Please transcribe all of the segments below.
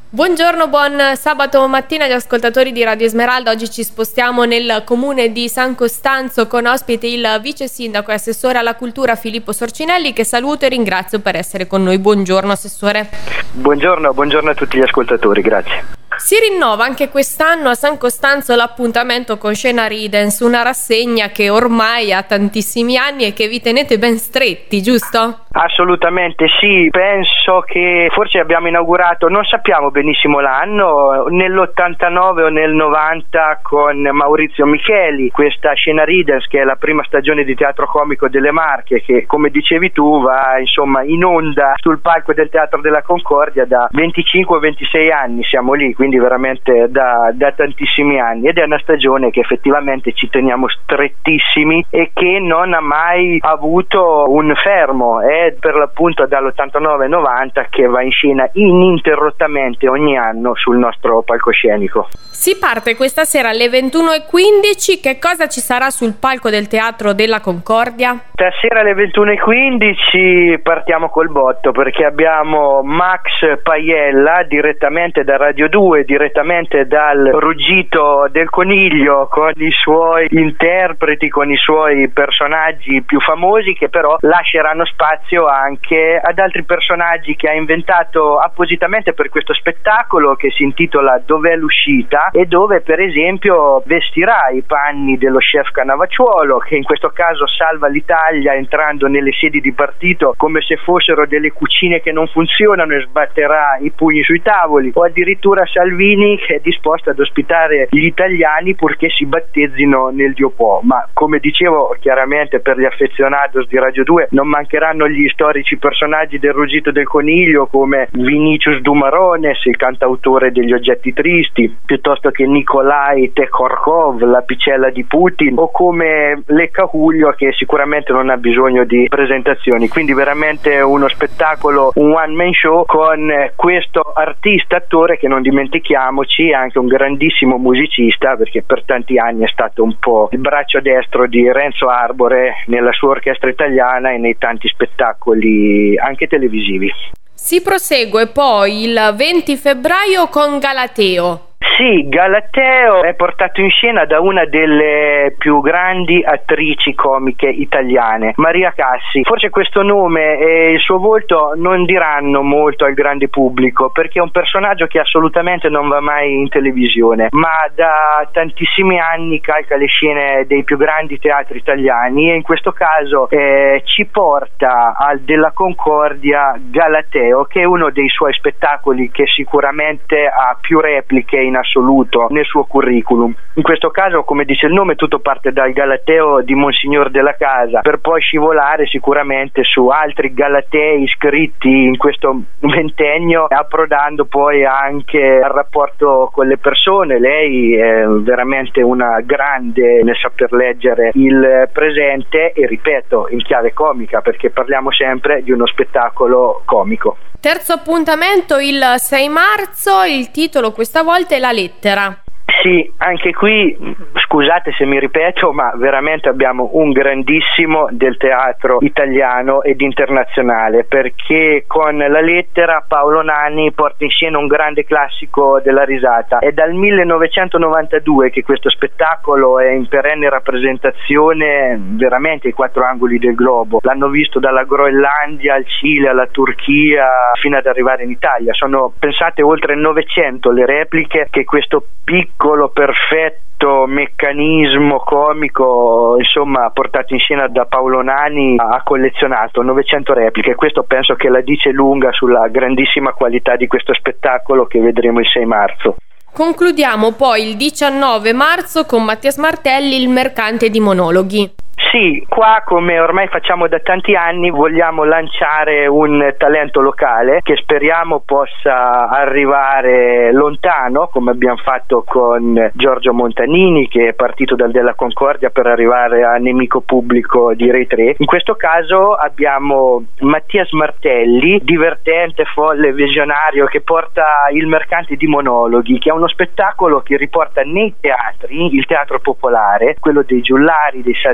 Buongiorno, buon sabato mattina agli ascoltatori di Radio Esmeralda. Oggi ci spostiamo nel comune di San Costanzo con ospite il vice sindaco e assessore alla cultura Filippo Sorcinelli, che saluto e ringrazio per essere con noi. Buongiorno assessore. Buongiorno a tutti gli ascoltatori, grazie. Si rinnova anche quest'anno a San Costanzo l'appuntamento con Scena Ridens, una rassegna che ormai ha tantissimi anni e che vi tenete ben stretti, giusto? Assolutamente sì, penso che forse abbiamo inaugurato, non sappiamo benissimo l'anno, nell'89 o nel 90 con Maurizio Micheli, questa Scena Ridens che è la prima stagione di teatro comico delle Marche, che come dicevi tu va insomma in onda sul palco del Teatro della Concordia da 25-26 anni, siamo lì, quindi veramente da tantissimi anni, ed è una stagione che effettivamente ci teniamo strettissimi e che non ha mai avuto un fermo, è per l'appunto dall'89-90 che va in scena ininterrottamente ogni anno sul nostro palcoscenico. Si parte questa sera alle 21:15, che cosa ci sarà sul palco del Teatro della Concordia? Stasera alle 21:15 partiamo col botto, perché abbiamo Max Paiella direttamente da Radio 2, direttamente dal Ruggito del Coniglio, con i suoi interpreti, con i suoi personaggi più famosi, che però lasceranno spazio anche ad altri personaggi che ha inventato appositamente per questo spettacolo, che si intitola Dov'è l'uscita, e dove per esempio vestirà i panni dello chef Cannavacciuolo, che in questo caso salva l'Italia entrando nelle sedi di partito come se fossero delle cucine che non funzionano e sbatterà i pugni sui tavoli, o addirittura Salvini che è disposto ad ospitare gli italiani purché si battezzino nel Dio può. Ma come dicevo, chiaramente per gli affezionados di Radio 2 non mancheranno gli storici personaggi del Ruggito del Coniglio come Vinicius Dumarones, il cantautore degli Oggetti Tristi, piuttosto che Nikolai Tekhorkov, la picella di Putin, o come Lecca Julio, che sicuramente non ha bisogno di presentazioni. Quindi veramente uno spettacolo, un one man show con questo artista attore che, non dimentichiamoci, è anche un grandissimo musicista, perché per tanti anni è stato un po' il braccio destro di Renzo Arbore nella sua orchestra italiana e nei tanti spettacoli anche televisivi. Si prosegue poi il 20 febbraio con Galateo. Sì, Galateo è portato in scena da una delle più grandi attrici comiche italiane, Maria Cassi. Forse questo nome e il suo volto non diranno molto al grande pubblico, perché è un personaggio che assolutamente non va mai in televisione, ma da tantissimi anni calca le scene dei più grandi teatri italiani, e in questo caso ci porta al Della Concordia Galateo, che è uno dei suoi spettacoli che sicuramente ha più repliche in assoluto nel suo curriculum. In questo caso, come dice il nome, tutto parte dal Galateo di Monsignor della Casa, per poi scivolare sicuramente su altri Galatei scritti in questo ventennio, approdando poi anche al rapporto con le persone. Lei è veramente una grande nel saper leggere il presente, e ripeto, in chiave comica, perché parliamo sempre di uno spettacolo comico. Terzo appuntamento il 6 marzo, il titolo questa volta è La Lettera. Sì, anche qui scusate se mi ripeto, ma veramente abbiamo un grandissimo del teatro italiano ed internazionale, perché con La Lettera Paolo Nanni porta in scena un grande classico della risata. È dal 1992 che questo spettacolo è in perenne rappresentazione veramente ai quattro angoli del globo. L'hanno visto dalla Groenlandia al Cile alla Turchia fino ad arrivare in Italia. Sono, pensate, oltre 900 le repliche che questo piccolo perfetto meccanismo comico, insomma, portato in scena da Paolo Nani, ha collezionato 900 repliche. Questo penso che la dice lunga sulla grandissima qualità di questo spettacolo che vedremo il 6 marzo. Concludiamo poi il 19 marzo con Mattias Martelli, Il mercante di monologhi. Sì, qua come ormai facciamo da tanti anni vogliamo lanciare un talento locale che speriamo possa arrivare lontano, come abbiamo fatto con Giorgio Montanini, che è partito dal Della Concordia per arrivare a Nemico Pubblico di Rai 3. In questo caso abbiamo Mattias Martelli, divertente, folle, visionario, che porta Il mercante di monologhi, che è uno spettacolo che riporta nei teatri il teatro popolare, quello dei giullari, dei saltimbanchi,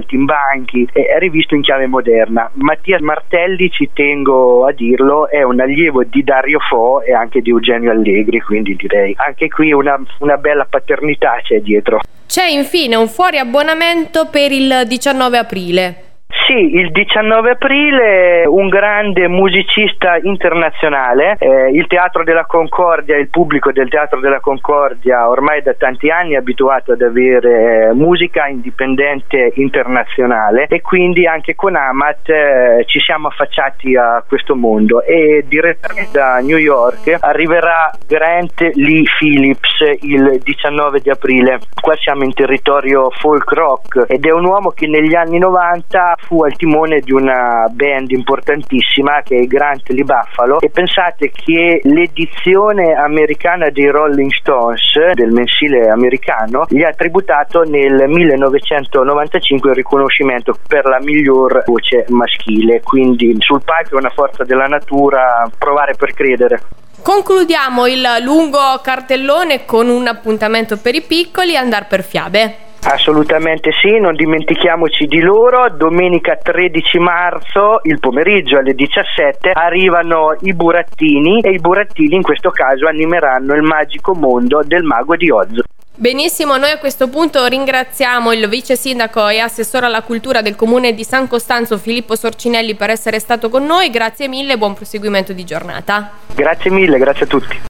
funky e rivisto in chiave moderna. Mattia Martelli, ci tengo a dirlo, è un allievo di Dario Fo e anche di Eugenio Allegri, quindi direi anche qui una bella paternità c'è dietro. C'è infine un fuori abbonamento per il 19 aprile. Sì, il 19 aprile un grande musicista internazionale, il Teatro della Concordia, il pubblico del Teatro della Concordia ormai da tanti anni è abituato ad avere musica indipendente internazionale e quindi anche con Amat ci siamo affacciati a questo mondo e direttamente da New York arriverà Grant Lee Phillips il 19 di aprile. Qua siamo in territorio folk rock ed è un uomo che negli anni 90 fu al timone di una band importantissima che è i Grant Lee Buffalo e pensate che l'edizione americana dei Rolling Stones, del mensile americano, gli ha tributato nel 1995 il riconoscimento per la miglior voce maschile, quindi sul palco è una forza della natura, provare per credere. Concludiamo il lungo cartellone con un appuntamento per i piccoli, andar per fiabe. Assolutamente sì, non dimentichiamoci di loro. Domenica 13 marzo, il pomeriggio alle 17, arrivano i burattini e i burattini in questo caso animeranno il magico mondo del mago di Oz. Benissimo, noi a questo punto ringraziamo il vice sindaco e assessore alla cultura del comune di San Costanzo Filippo Sorcinelli per essere stato con noi. Grazie mille e buon proseguimento di giornata. Grazie mille, grazie a tutti.